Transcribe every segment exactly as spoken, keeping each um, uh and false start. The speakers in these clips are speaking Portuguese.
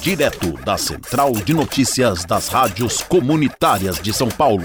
direto da Central de Notícias das Rádios Comunitárias de São Paulo.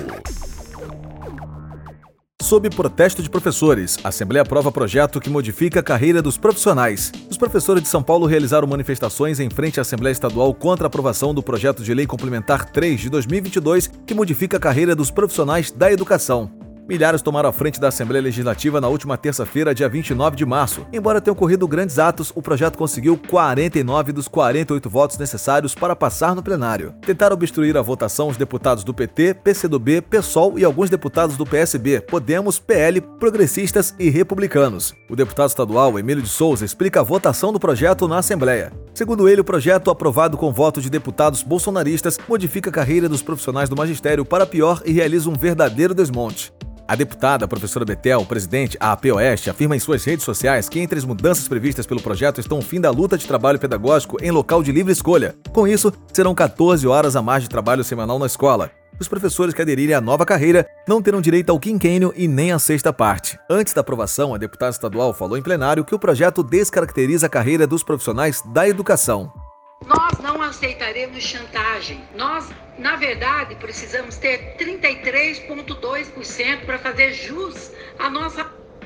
Sob protesto de professores, a Assembleia aprova projeto que modifica a carreira dos profissionais. Os professores de São Paulo realizaram manifestações em frente à Assembleia Estadual contra a aprovação do projeto de lei complementar três de dois mil e vinte e dois, que modifica a carreira dos profissionais da educação. Milhares tomaram a frente da Assembleia Legislativa na última terça-feira, dia vinte e nove de março. Embora tenham ocorrido grandes atos, o projeto conseguiu quarenta e nove dos quarenta e oito votos necessários para passar no plenário. Tentaram obstruir a votação os deputados do P T, P C do B, PSOL e alguns deputados do P S B, Podemos, P L, Progressistas e Republicanos. O deputado estadual Emílio de Souza explica a votação do projeto na Assembleia. Segundo ele, o projeto, aprovado com voto de deputados bolsonaristas, modifica a carreira dos profissionais do magistério para pior e realiza um verdadeiro desmonte. A deputada, a professora Betel, presidente da A P Oeste, afirma em suas redes sociais que entre as mudanças previstas pelo projeto estão o fim da luta de trabalho pedagógico em local de livre escolha. Com isso, serão quatorze horas a mais de trabalho semanal na escola. Os professores que aderirem à nova carreira não terão direito ao quinquênio e nem à sexta parte. Antes da aprovação, a deputada estadual falou em plenário que o projeto descaracteriza a carreira dos profissionais da educação. Nós não aceitaremos chantagem. Nós, na verdade, precisamos ter trinta e três vírgula dois por cento para fazer jus à nossa...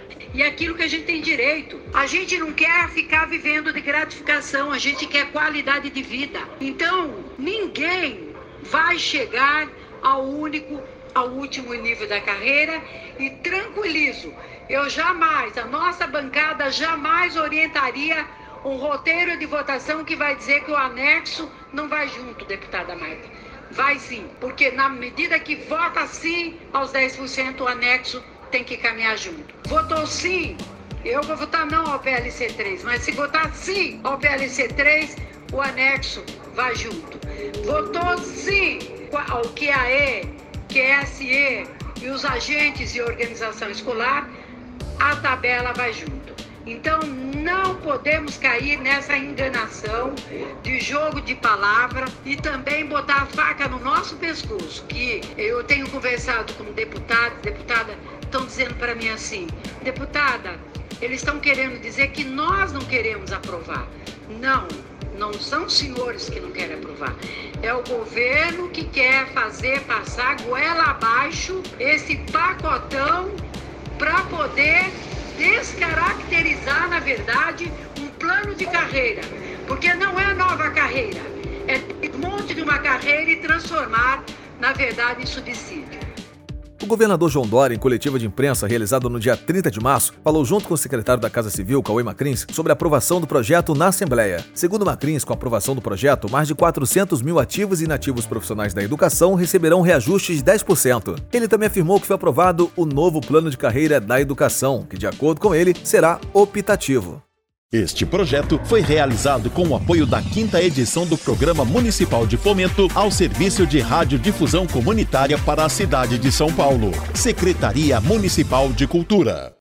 E aquilo que a gente tem direito. A gente não quer ficar vivendo de gratificação, a gente quer qualidade de vida. Então, ninguém vai chegar ao único, ao último nível da carreira e tranquilizo, eu jamais, a nossa bancada jamais orientaria um roteiro de votação que vai dizer que o anexo não vai junto, deputada Marta. Vai sim, porque na medida que vota sim aos dez por cento, o anexo tem que caminhar junto. Votou sim, eu vou votar não ao P L C três, mas se votar sim ao P L C três, o anexo vai junto. Votou sim ao Q A E, Q S E e os agentes de organização escolar, a tabela vai junto. Então, não podemos cair nessa enganação de jogo de palavra e também botar a faca no nosso pescoço, que eu tenho conversado com deputados, deputada, estão dizendo para mim assim, deputada, eles estão querendo dizer que nós não queremos aprovar. Não, não são os senhores que não querem aprovar. É o governo que quer fazer passar goela abaixo esse pacotão para poder descaracterizar, na verdade, um plano de carreira, porque não é nova carreira, é desmonte de uma carreira e transformar, na verdade, em subsídio. O governador João Dória, em coletiva de imprensa realizada no dia trinta de março, falou junto com o secretário da Casa Civil, Cauê Macrins, sobre a aprovação do projeto na Assembleia. Segundo Macrins, com a aprovação do projeto, mais de quatrocentos mil ativos e inativos profissionais da educação receberão reajuste de dez por cento. Ele também afirmou que foi aprovado o novo plano de carreira da educação, que, de acordo com ele, será optativo. Este projeto foi realizado com o apoio da quinta edição do Programa Municipal de Fomento ao Serviço de Radiodifusão Comunitária para a cidade de São Paulo. Secretaria Municipal de Cultura.